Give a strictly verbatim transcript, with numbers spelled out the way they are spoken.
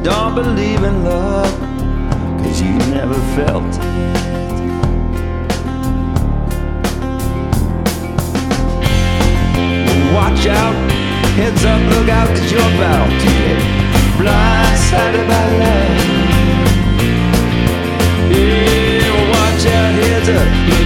don't believe in love, 'cause you never felt it. Watch out, heads up, look out, 'cause you're about to get blindsided by love. Yeah, watch out, heads up.